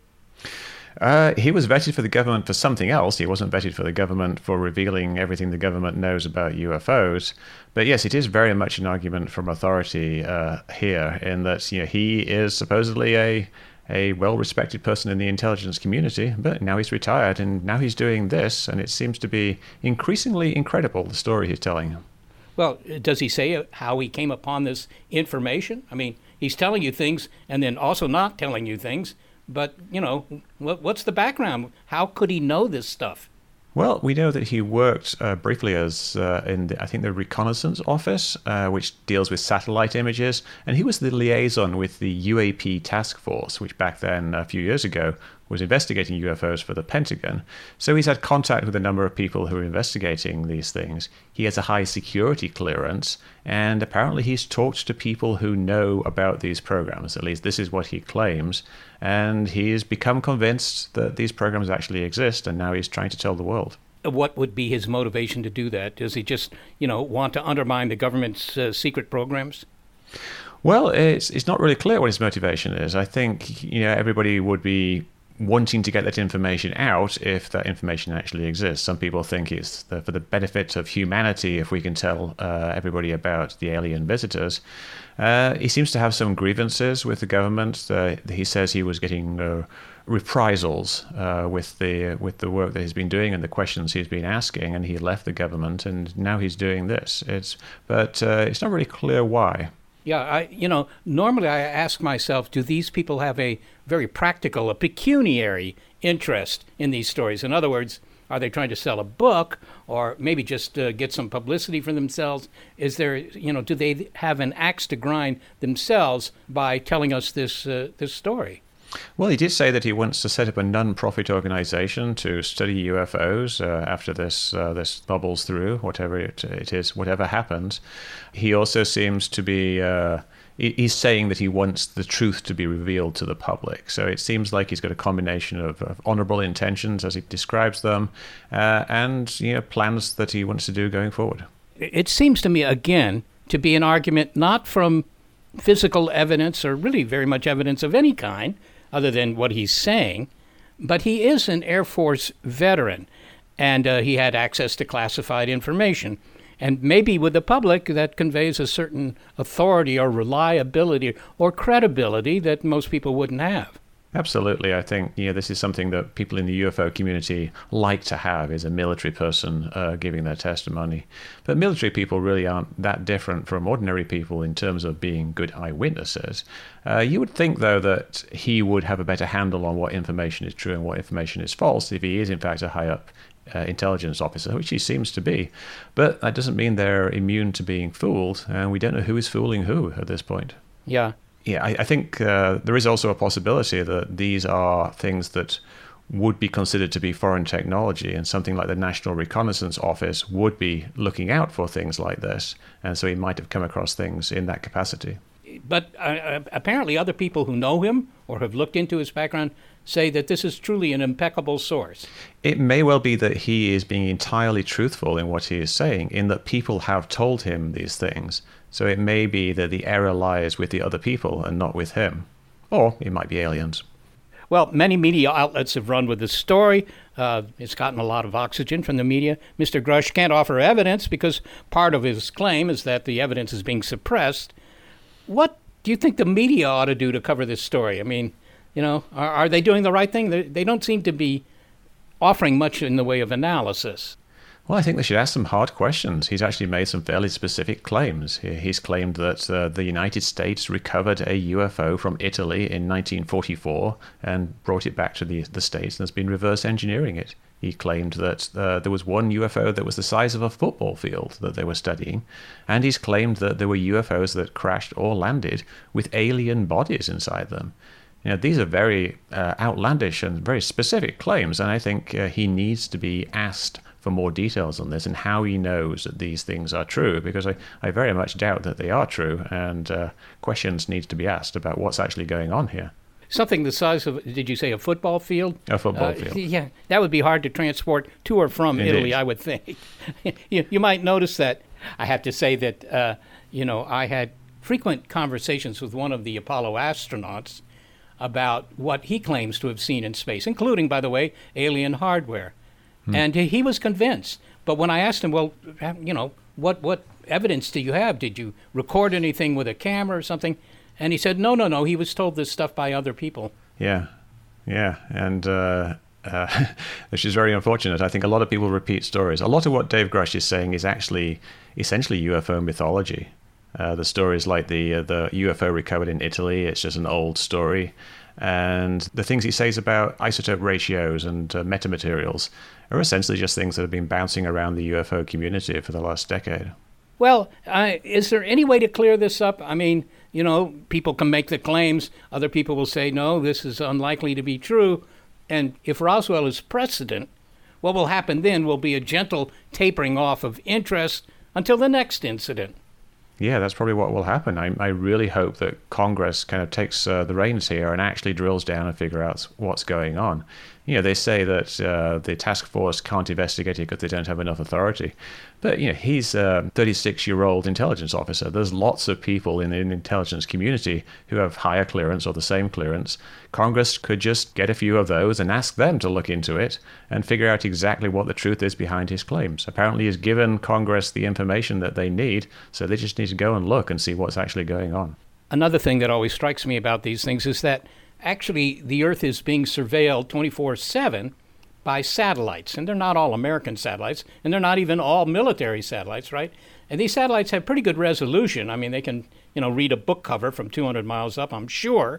M: Uh, he was vetted for the government for something else. He wasn't vetted for the government for revealing everything the government knows about U F Os. But yes, it is very much an argument from authority uh, here, in that, you know, he is supposedly a a well-respected person in the intelligence community, but now he's retired and now he's doing this, and it seems to be increasingly incredible, the story he's telling.
D: Well, does he say how he came upon this information? I mean, he's telling you things and then also not telling you things. But, you know, what, what's the background? How could he know this stuff?
M: Well, we know that he worked uh, briefly as uh, in, the, I think, the Reconnaissance Office, uh, which deals with satellite images. And he was the liaison with the U A P task force, which back then, a few years ago, was investigating U F Os for the Pentagon. So he's had contact with a number of people who are investigating these things. He has a high security clearance, and apparently he's talked to people who know about these programs. At least this is what he claims. And he's become convinced that these programs actually exist, and now he's trying to tell the world.
D: What would be his motivation to do that? Does he just, you know, want to undermine the government's uh, secret programs?
M: Well, it's it's not really clear what his motivation is. I think, you know, everybody would be wanting to get that information out if that information actually exists. Some people think it's the, for the benefit of humanity if we can tell uh, everybody about the alien visitors. Uh, he seems to have some grievances with the government. Uh, he says he was getting uh, reprisals uh, with the with the work that he's been doing and the questions he's been asking, and he left the government, and now he's doing this. It's but uh, it's not really clear why.
D: Yeah, I, you know, normally I ask myself, do these people have a very practical, a pecuniary interest in these stories? In other words, are they trying to sell a book or maybe just uh, get some publicity for themselves? Is there, you know, do they have an axe to grind themselves by telling us this uh, this story?
M: Well, he did say that he wants to set up a non-profit organization to study U F Os uh, after this uh, this bubbles through, whatever it, it is, whatever happens. He also seems to be, uh, he, he's saying that he wants the truth to be revealed to the public. So it seems like he's got a combination of, of honorable intentions, as he describes them, uh, and, you know, plans that he wants to do going forward.
D: It seems to me, again, to be an argument not from physical evidence or really very much evidence of any kind, other than what he's saying, but he is an Air Force veteran, and uh, he had access to classified information. And maybe with the public, that conveys a certain authority or reliability or credibility that most people wouldn't have.
M: Absolutely. I think, you know, this is something that people in the U F O community like to have, is a military person uh, giving their testimony. But military people really aren't that different from ordinary people in terms of being good eyewitnesses. Uh, you would think, though, that he would have a better handle on what information is true and what information is false if he is, in fact, a high-up uh, intelligence officer, which he seems to be. But that doesn't mean they're immune to being fooled, and we don't know who is fooling who at this point.
D: Yeah.
M: Yeah, I, I think uh, there is also a possibility that these are things that would be considered to be foreign technology, and something like the National Reconnaissance Office would be looking out for things like this, and so he might have come across things in that capacity.
D: But uh, apparently other people who know him or have looked into his background say that this is truly an impeccable source.
M: It may well be that he is being entirely truthful in what he is saying, in that people have told him these things. So it may be that the error lies with the other people and not with him. Or it might be aliens.
D: Well, many media outlets have run with this story. Uh, it's gotten a lot of oxygen from the media. Mister Grush can't offer evidence because part of his claim is that the evidence is being suppressed. What do you think the media ought to do to cover this story? I mean, You know, are, are they doing the right thing? They, they don't seem to be offering much in the way of analysis.
M: Well, I think they should ask some hard questions. He's actually made some fairly specific claims. He's claimed that uh, the United States recovered a U F O from Italy in nineteen forty-four and brought it back to the, the States and has been reverse engineering it. He claimed that uh, there was one U F O that was the size of a football field that they were studying, and he's claimed that there were U F Os that crashed or landed with alien bodies inside them. You know, these are very uh, outlandish and very specific claims, and I think uh, he needs to be asked for more details on this and how he knows that these things are true, because I, I very much doubt that they are true, and uh, questions need to be asked about what's actually going on here.
D: Something the size of, did you say a football field?
M: A football
D: uh,
M: field.
D: Yeah, that would be hard to transport to or from
M: Indeed.
D: Italy, I would think. you, you might notice that. I have to say that, uh, you know, I had frequent conversations with one of the Apollo astronauts about what he claims to have seen in space, including, by the way, alien hardware. Hmm. And he was convinced. But when I asked him, well, you know, what, what evidence do you have? Did you record anything with a camera or something? And he said, no, no, no, he was told this stuff by other people.
M: Yeah, yeah, and uh, uh, which is very unfortunate. I think a lot of people repeat stories. A lot of what Dave Grush is saying is actually essentially U F O mythology. Uh, the stories like the uh, the U F O recovered in Italy, it's just an old story. And the things he says about isotope ratios and uh, metamaterials are essentially just things that have been bouncing around the U F O community for the last decade.
D: Well, uh, is there any way to clear this up? I mean, you know, people can make the claims. Other people will say, no, this is unlikely to be true. And if Roswell is precedent, what will happen then will be a gentle tapering off of interest until the next incident.
M: Yeah, that's probably what will happen. I, I really hope that Congress kind of takes uh, the reins here and actually drills down and figure out what's going on. You know, they say that uh, the task force can't investigate it because they don't have enough authority. But, you know, he's a thirty-six-year-old intelligence officer. There's lots of people in the intelligence community who have higher clearance or the same clearance. Congress could just get a few of those and ask them to look into it and figure out exactly what the truth is behind his claims. Apparently he's given Congress the information that they need, so they just need to go and look and see what's actually going on.
D: Another thing that always strikes me about these things is that actually the Earth is being surveilled twenty-four seven by satellites, and they're not all American satellites, and they're not even all military satellites, right? And these satellites have pretty good resolution. I mean, they can, you know, read a book cover from two hundred miles up, I'm sure.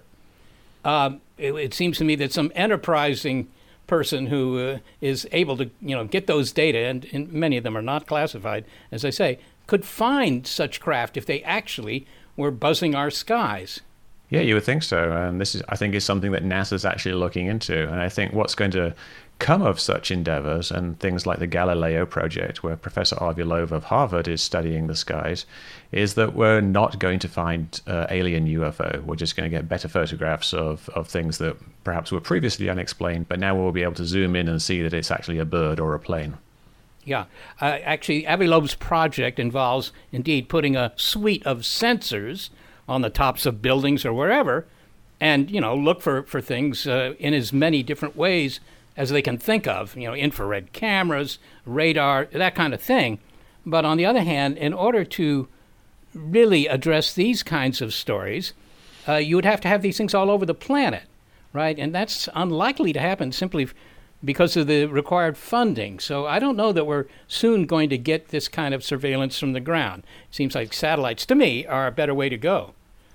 D: Um, it, it seems to me that some enterprising person who uh, is able to, you know, get those data, and, and many of them are not classified, as I say, could find such craft if they actually were buzzing our skies.
M: Yeah, you would think so. And this is, I think, is something that NASA's actually looking into. And I think what's going to come of such endeavors and things like the Galileo project, where Professor Arvilov of Harvard is studying the skies, is that we're not going to find uh, alien U F O. We're just going to get better photographs of, of things that perhaps were previously unexplained, but now we'll be able to zoom in and see that it's actually a bird or a plane.
D: Yeah, uh, actually, Avilov's project involves, indeed, putting a suite of sensors on the tops of buildings or wherever, and, you know, look for, for things uh, in as many different ways as they can think of, you know, infrared cameras, radar, that kind of thing. But on the other hand, in order to really address these kinds of stories, uh, you would have to have these things all over the planet, right? And that's unlikely to happen simply because of the required funding. So I don't know that we're soon going to get this kind of surveillance from the ground. It seems like satellites, to me, are a better way to go.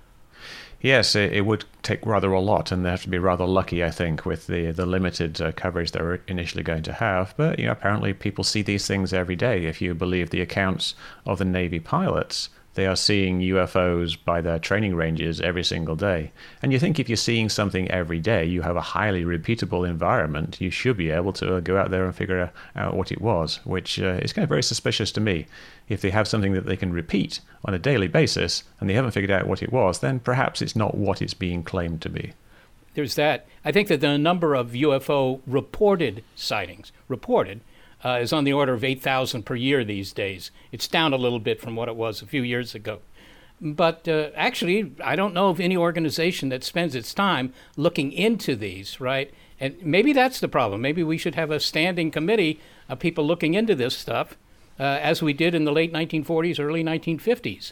M: Yes, it, it would take rather a lot, and they have to be rather lucky, I think, with the the limited uh, coverage they were initially going to have. But, you know, apparently people see these things every day. If you believe the accounts of the Navy pilots, they are seeing U F Os by their training ranges every single day. And you think if you're seeing something every day, you have a highly repeatable environment, you should be able to go out there and figure out what it was, which uh, is kind of very suspicious to me. If they have something that they can repeat on a daily basis and they haven't figured out what it was, then perhaps it's not what it's being claimed to be.
D: There's that. I think that the number of U F O reported sightings, reported, Uh, is on the order of eight thousand per year these days. It's down a little bit from what it was a few years ago. But uh, actually, I don't know of any organization that spends its time looking into these, right? And maybe that's the problem. Maybe we should have a standing committee of people looking into this stuff, uh, as we did in the late nineteen forties, early nineteen fifties.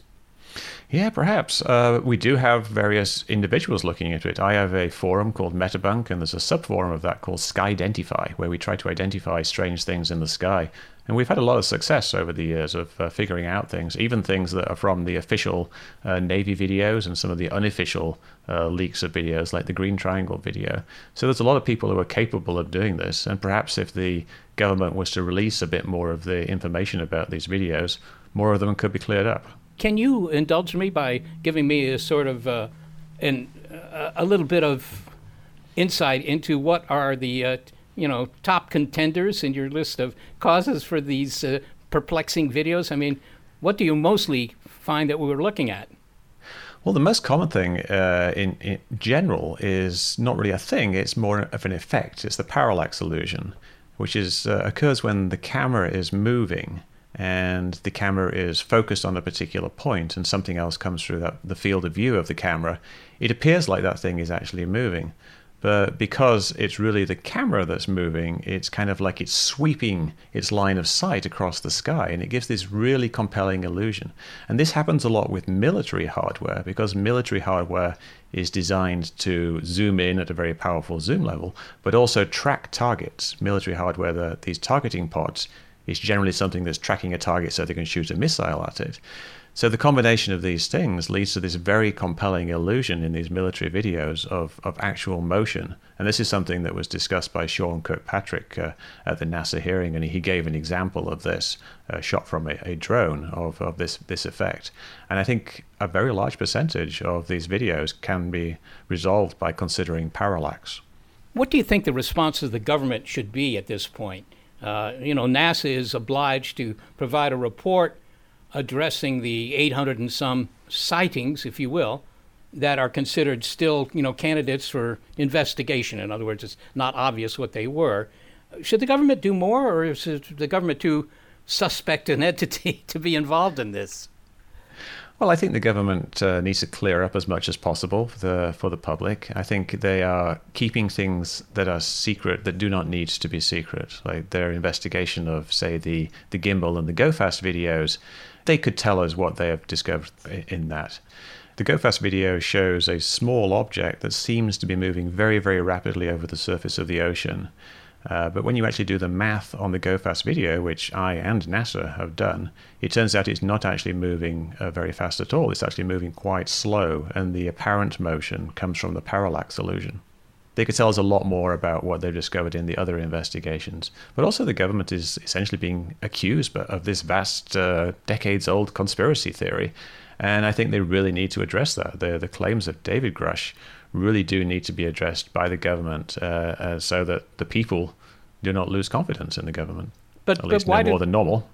M: Yeah, perhaps. Uh, we do have various individuals looking into it. I have a forum called Metabunk, and there's a sub-forum of that called Skydentify, where we try to identify strange things in the sky. And we've had a lot of success over the years of uh, figuring out things, even things that are from the official uh, Navy videos and some of the unofficial uh, leaks of videos, like the Green Triangle video. So there's a lot of people who are capable of doing this, and perhaps if the government was to release a bit more of the information about these videos, more of them could be cleared up.
D: Can you indulge me by giving me a sort of uh, an, uh, a little bit of insight into what are the uh, you know top contenders in your list of causes for these uh, perplexing videos? I mean, what do you mostly find that we were looking at?
M: Well, the most common thing uh, in, in general is not really a thing. It's more of an effect. It's the parallax illusion, which is uh, occurs when the camera is moving and the camera is focused on a particular point and something else comes through that, the field of view of the camera. It appears like that thing is actually moving. But because it's really the camera that's moving, it's kind of like it's sweeping its line of sight across the sky, and it gives this really compelling illusion. And this happens a lot with military hardware, because military hardware is designed to zoom in at a very powerful zoom level, but also track targets. Military hardware, the, these targeting pods, is generally something that's tracking a target so they can shoot a missile at it. So the combination of these things leads to this very compelling illusion in these military videos of, of actual motion. And this is something that was discussed by Sean Kirkpatrick uh, at the NASA hearing, and he gave an example of this uh, shot from a, a drone of, of this, this effect. And I think a very large percentage of these videos can be resolved by considering parallax.
D: What do you think the response of the government should be at this point? Uh, you know, NASA is obliged to provide a report addressing the eight hundred and some sightings, if you will, that are considered still, you know, candidates for investigation. In other words, it's not obvious what they were. Should the government do more, or is the government too suspect an entity to be involved in this?
M: Well, I think the government uh, needs to clear up as much as possible for the, for the public. I think they are keeping things that are secret that do not need to be secret, like their investigation of, say, the, the gimbal and the GoFast videos. They could tell us what they have discovered in that. The GoFast video shows a small object that seems to be moving very, very rapidly over the surface of the ocean. Uh, but when you actually do the math on the GoFast video, which I and NASA have done, it turns out it's not actually moving uh, very fast at all. It's actually moving quite slow, and the apparent motion comes from the parallax illusion. They could tell us a lot more about what they've discovered in the other investigations. But also the government is essentially being accused of this vast, uh, decades-old conspiracy theory. And I think they really need to address that. The, the claims of David Grush really do need to be addressed by the government uh, uh, so that the people do not lose confidence in the government.
D: But,
M: at least
D: but why
M: no more
D: do,
M: than normal.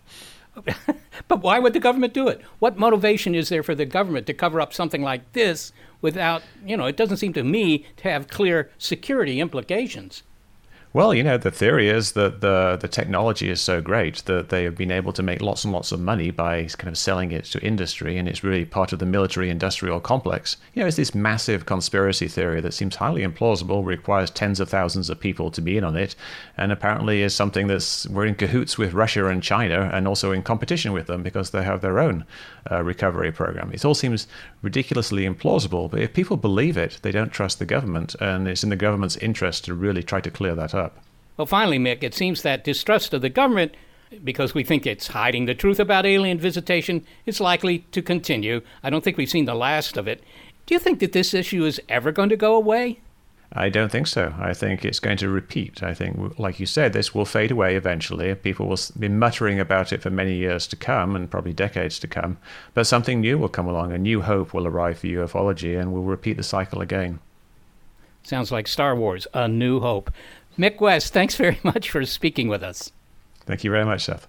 D: But why would the government do it? What motivation is there for the government to cover up something like this without, you know, it doesn't seem to me to have clear security implications.
M: Well, you know, the theory is that the the technology is so great that they have been able to make lots and lots of money by kind of selling it to industry, and it's really part of the military-industrial complex. You know, it's this massive conspiracy theory that seems highly implausible, requires tens of thousands of people to be in on it, and apparently is something that's, we're in cahoots with Russia and China, and also in competition with them because they have their own uh, recovery program. It all seems ridiculously implausible, but if people believe it, they don't trust the government, and it's in the government's interest to really try to clear that up.
D: Well, finally, Mick, it seems that distrust of the government, because we think it's hiding the truth about alien visitation, is likely to continue. I don't think we've seen the last of it. Do you think that this issue is ever going to go away?
M: I don't think so. I think it's going to repeat. I think, like you said, this will fade away eventually. People will be muttering about it for many years to come, and probably decades to come. But something new will come along. A new hope will arrive for ufology, and we'll repeat the cycle again.
D: Sounds like Star Wars, A New Hope. Mick West, thanks very much for speaking with us.
M: Thank you very much, Seth.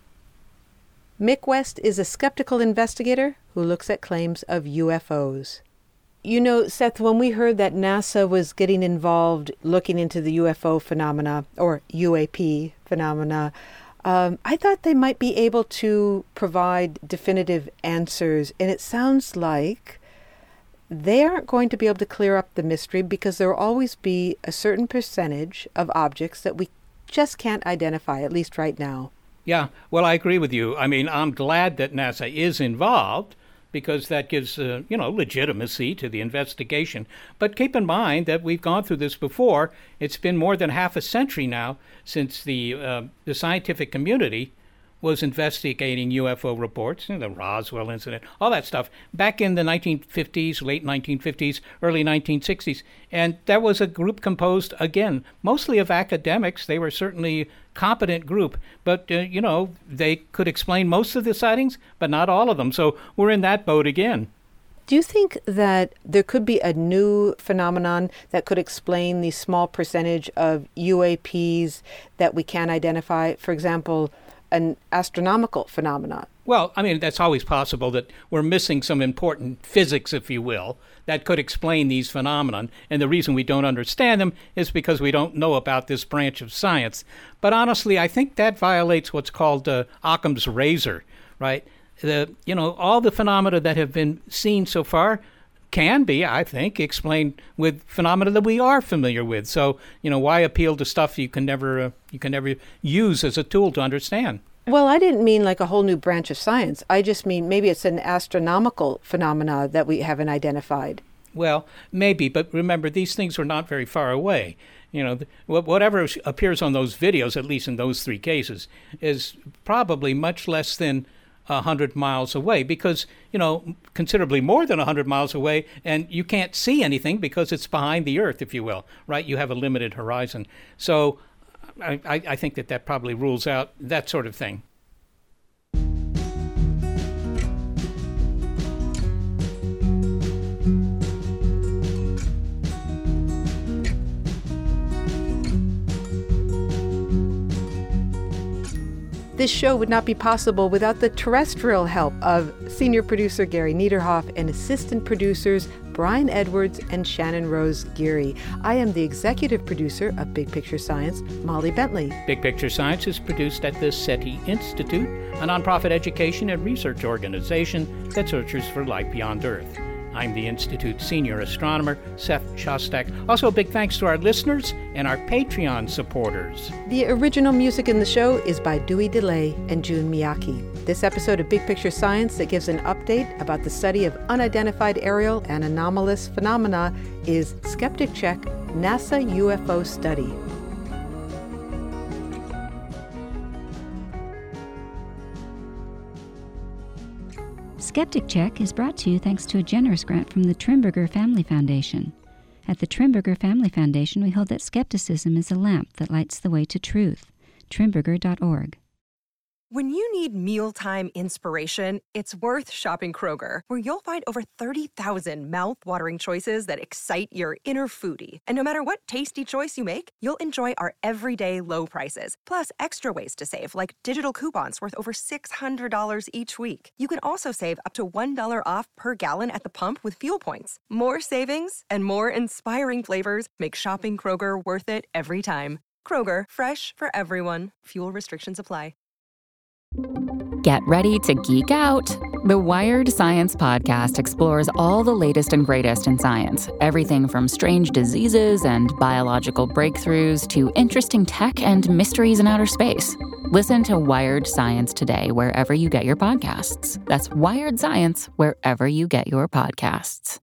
G: Mick West is a skeptical investigator who looks at claims of U F Os. You know, Seth, when we heard that NASA was getting involved looking into the U F O phenomena, or U A P phenomena, um, I thought they might be able to provide definitive answers. And it sounds like they aren't going to be able to clear up the mystery because there will always be a certain percentage of objects that we just can't identify, at least right now.
D: Yeah, well, I agree with you. I mean, I'm glad that NASA is involved, because that gives, uh, you know, legitimacy to the investigation. But keep in mind that we've gone through this before. It's been more than half a century now since the uh, the scientific community was investigating U F O reports, you know, the Roswell incident, all that stuff, back in the nineteen fifties, late nineteen fifties, early nineteen sixties. And that was a group composed, again, mostly of academics. They were certainly a competent group, but, uh, you know, they could explain most of the sightings, but not all of them. So we're in that boat again.
G: Do you think that there could be a new phenomenon that could explain the small percentage of U A Ps that we can identify? For example, an astronomical phenomenon?
D: Well, I mean, that's always possible that we're missing some important physics, if you will, that could explain these phenomena. And the reason we don't understand them is because we don't know about this branch of science. But honestly, I think that violates what's called uh, Occam's razor, right? The, you know, all the phenomena that have been seen so far can be, I think, explained with phenomena that we are familiar with. So, you know, why appeal to stuff you can never uh, you can never use as a tool to understand?
G: Well, I didn't mean like a whole new branch of science. I just mean maybe it's an astronomical phenomena that we haven't identified.
D: Well, maybe, but remember, these things are not very far away. You know, whatever appears on those videos, at least in those three cases, is probably much less than one hundred miles away, because, you know, considerably more than one hundred miles away, and you can't see anything because it's behind the Earth, if you will, right? You have a limited horizon. So I, I think that that probably rules out that sort of thing.
G: This show would not be possible without the terrestrial help of senior producer Gary Niederhoff and assistant producers Brian Edwards and Shannon Rose Geary. I am the executive producer of Big Picture Science, Molly Bentley.
D: Big Picture Science is produced at the SETI Institute, a nonprofit education and research organization that searches for life beyond Earth. I'm the Institute's senior astronomer, Seth Shostak. Also, a big thanks to our listeners and our Patreon supporters.
G: The original music in the show is by Dewey DeLay and Jun Miyake. This episode of Big Picture Science that gives an update about the study of unidentified aerial and anomalous phenomena is Skeptic Check, NASA U F O Study.
N: Skeptic Check is brought to you thanks to a generous grant from the Trimberger Family Foundation. At the Trimberger Family Foundation, we hold that skepticism is a lamp that lights the way to truth. Trimberger dot org.
O: When you need mealtime inspiration, it's worth shopping Kroger, where you'll find over thirty thousand mouth-watering choices that excite your inner foodie. And no matter what tasty choice you make, you'll enjoy our everyday low prices, plus extra ways to save, like digital coupons worth over six hundred dollars each week. You can also save up to one dollar off per gallon at the pump with fuel points. More savings and more inspiring flavors make shopping Kroger worth it every time. Kroger, fresh for everyone. Fuel restrictions apply.
L: Get ready to geek out. The Wired Science Podcast explores all the latest and greatest in science. Everything from strange diseases and biological breakthroughs to interesting tech and mysteries in outer space. Listen to Wired Science today wherever you get your podcasts. That's Wired Science wherever you get your podcasts.